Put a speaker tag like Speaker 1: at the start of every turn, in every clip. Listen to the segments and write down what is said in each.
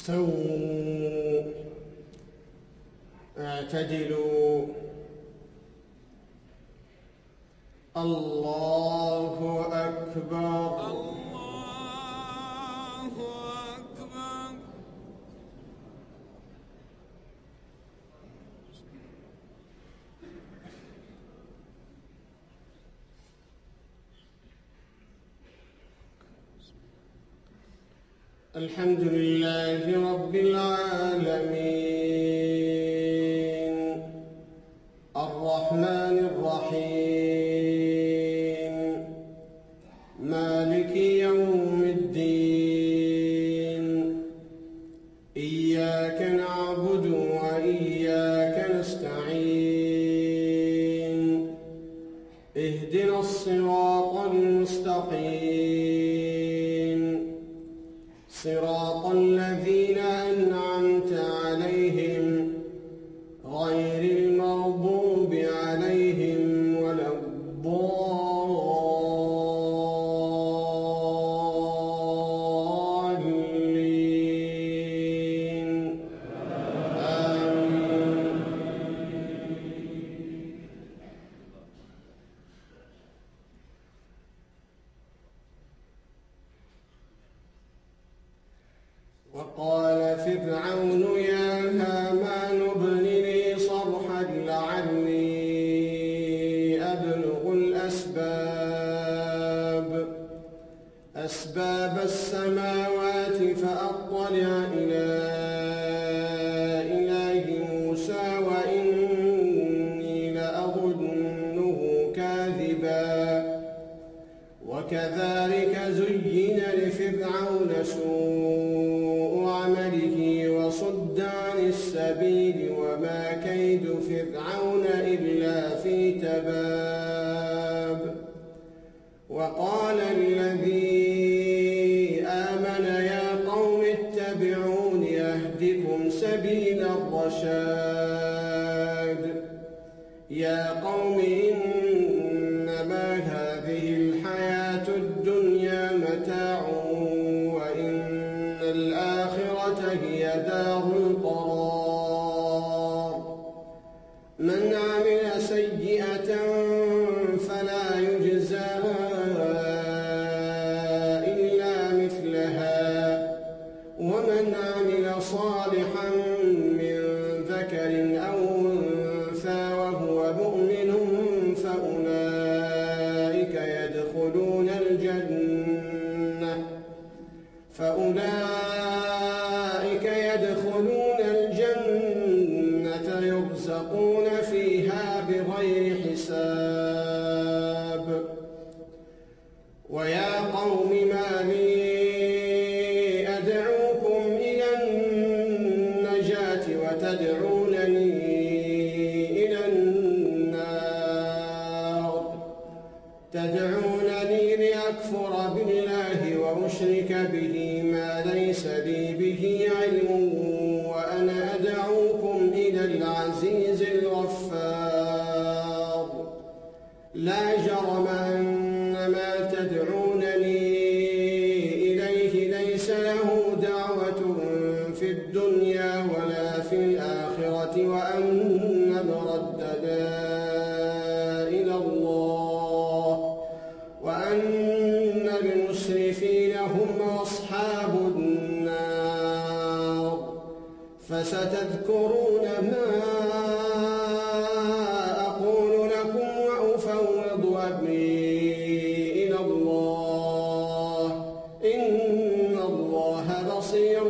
Speaker 1: استووا اعتدلوا. الله أكبر.
Speaker 2: الله أكبر.
Speaker 1: الحمد لله رب العالمين الرحمن الرحيم مالك يوم الدين إياك نعبد وإياك نستعين اهدنا الصراط المستقيم صراط الذين أنعمت عليهم غير المغضوب عليهم ولا الضالين آمين. وقال فرعون يا هامان ابن لي صرحا لعلي أبلغ أسباب السماوات فأطلع إلى إله موسى وإني لأظنه كاذبا. وكذلك زين لفرعون سوء عمله وصد عن السبيل وما كيد فرعون إلا في تباب. وقال الذي آمن يا قوم اتبعون يهدكم سبيل الرشاد. يا قوم إنما هذه الحياة الدنيا متاع وإن الآخرة هي دار القرار. من عمل سيئة فلا يجزى إلا مثلها ومن عمل صالحا من ذكر أو أنثى وهو مؤمن فأولئك يدخلون الجنة يرزقون فيها بغير حساب. ويا قوم ما لي أدعوكم إلى النجاة وتدعونني إلى النار. تدعونني لأكفر بالله وأشرك به ما ليس لي به علم وأنا أدعوكم إلى العزيز الغفار. لا جرم أن ما تدعونني إليه ليس له دعوة في الدنيا ولا في الآخرة وأن مردنا إلى الله وأن المسرفين هم أصحاب النار. فستذكرون ما أقول لكم وأفوض أمري إلى الله إن الله بصير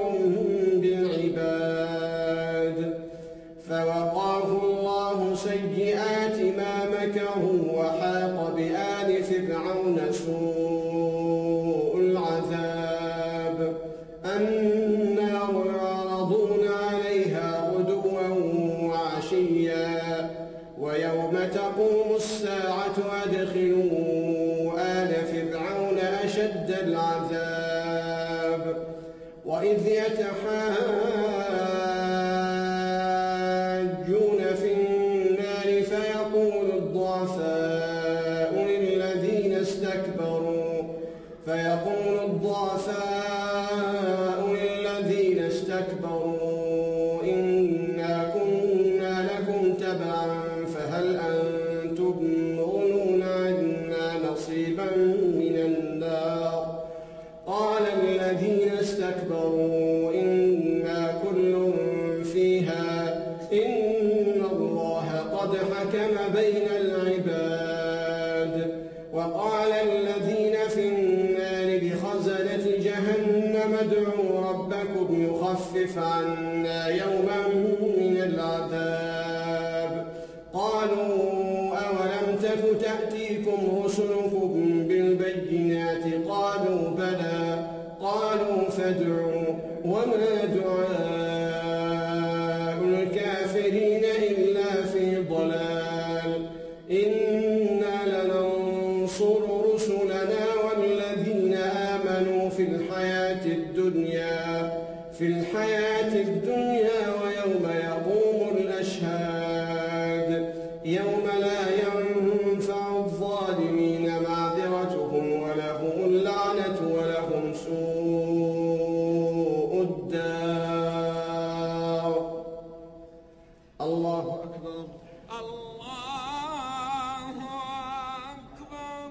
Speaker 1: بالعباد. فوقاه الله سيئات ما مكروا وحاق بآل فرعون سوء العذاب. النار يعرضون عليها غدوا وعشيا ويوم تقوم الساعة أدخلوا آل فرعون أشد العذاب. وإذ يتحاجون في النار فيقول الضعفاء للذين اسْتَكْبَرُوا إِنَّا كُنَّا لَكُمْ تَبَعًا فَهَلْ أَنتُم مُّغْنُونَ عَنَّا نَصِيبًا مِّنَ النَّارِ قَالَ الَّذِينَ اسْتَكْبَرُوا إِنَّا كُلٌّ فِيهَا إِنَّ اللَّهَ قَدْ حَكَمَ بَيْنَ الْعِبَادِ وقال الذين في النار لخزنة جهنم ادعوا ربكم يخفف عنا يوما من العذاب قالوا أولم تك تأتيكم رسلكم بالبينات قالوا بلى قالوا فادعوا وما دعاء الكافرين إلا في ضلال إنا لننصر رسلنا والذين آمنوا في الحياة الدنيا ويوم يقوم الأشهاد يوم لا ينفع الظالمين معذرتهم ولهم اللعنة ولهم سوء الدار. الله أكبر.
Speaker 2: الله أكبر.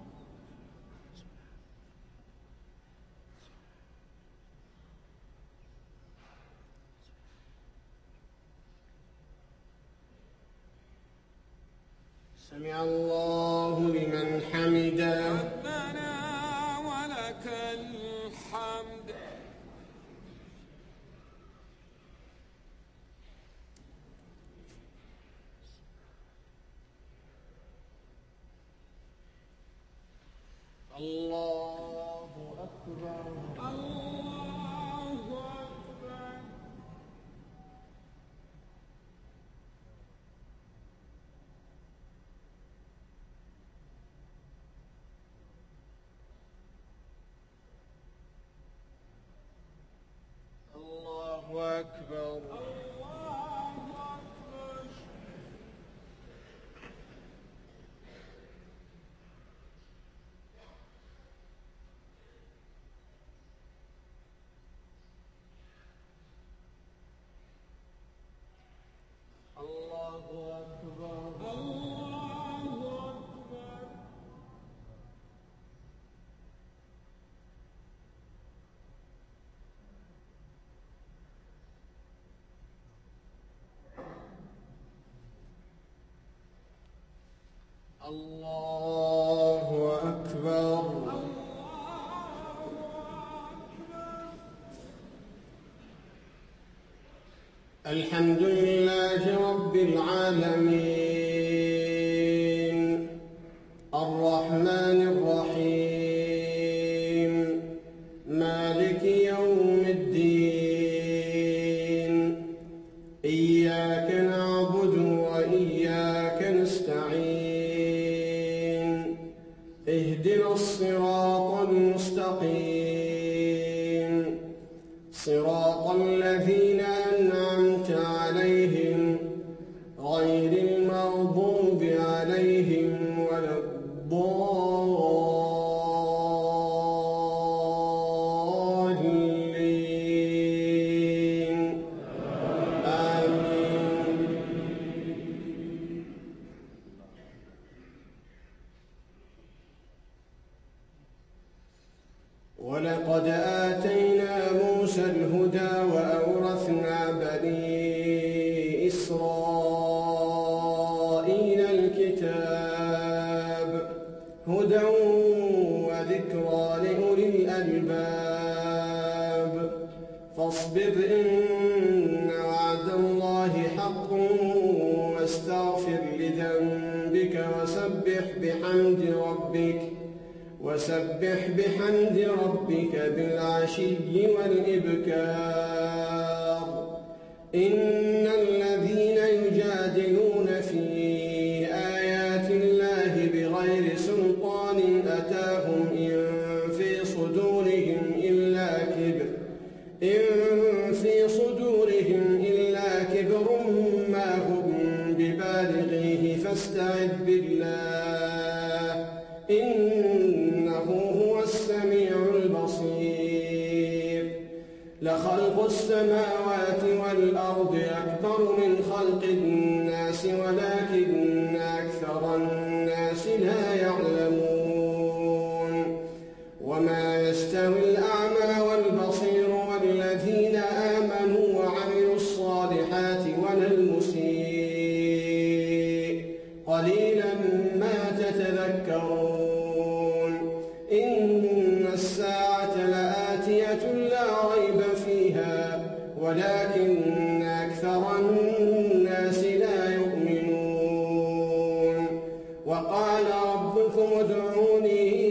Speaker 1: سمع الله لمن حمده.
Speaker 2: ربنا ولك الحمد.
Speaker 1: الله أكبر.
Speaker 2: الله أكبر.
Speaker 1: الله أكبر. الله أكبر. الله أكبر. الحمد لله رب العالمين الرحمن الرحيم مالك يوم الدين إياك نعبد وإياك نستعين اهدنا الصراط المستقيم صراط الذين أنعمت عليهم غير المغضوب عليهم ولا الضالين آمين. ولقد آتينا موسى الهدى وأورثنا بني إسرائيل الكتاب هدى وذكرى لأولي الألباب فاصبر إن وعد الله حق واستغفر لذنبك وسبح بحمد ربك بالعشي والإبكار إن الذين يجادلون في آيات الله بغير سلطان أتاهم إن في صدورهم إلا كبر ما هم ببالغيه فاستعذ بالله إنه هو السميع البصير لخلق السماوات والأرض أكبر من خلق الناس ولكن أكثر الناس لا يعلمون وما يستوي الأعمى والبصير والذين آمنوا وعملوا الصالحات ولا المسيء قليلا ما تتذكرون إن الساعة لآتية لا ريب فيها ولكن أكثر الناس لا يؤمنون وقال ربكم ادعوني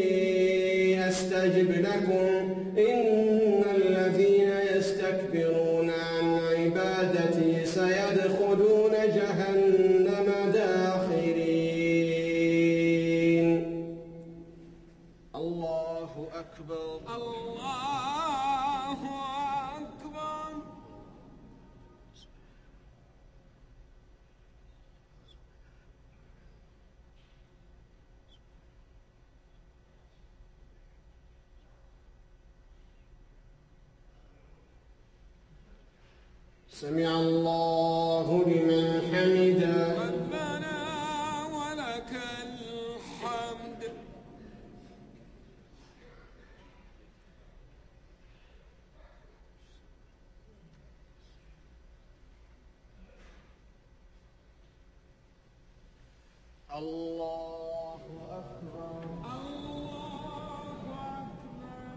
Speaker 1: أستجب لكم إن الذين يستكبرون عن عبادتي سيدخلون جهنم داخرين. الله أكبر.
Speaker 2: الله أكبر.
Speaker 1: سمع الله لمن حمده.
Speaker 2: ربنا ولك الحمد.
Speaker 1: الله أكبر.
Speaker 2: الله أكبر.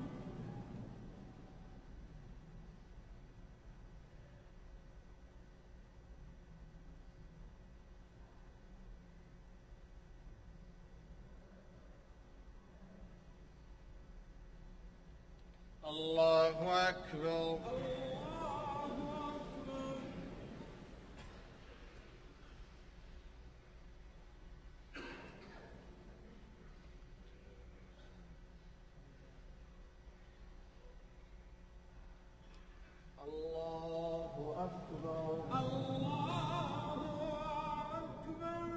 Speaker 1: الله أكبر. الله أكبر.
Speaker 2: الله أكبر.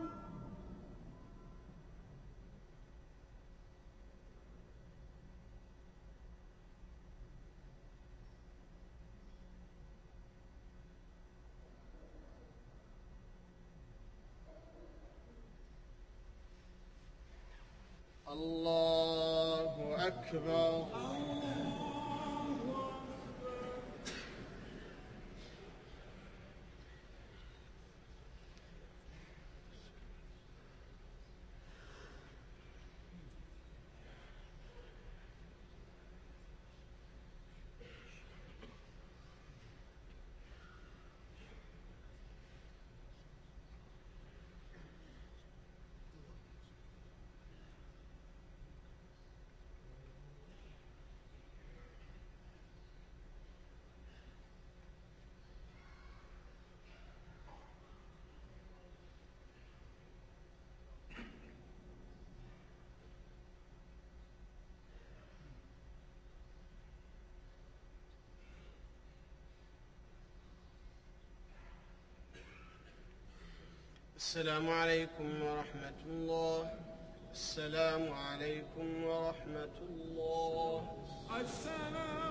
Speaker 1: الله أكبر. السلام عليكم ورحمة الله. السلام عليكم ورحمة الله.
Speaker 2: السلام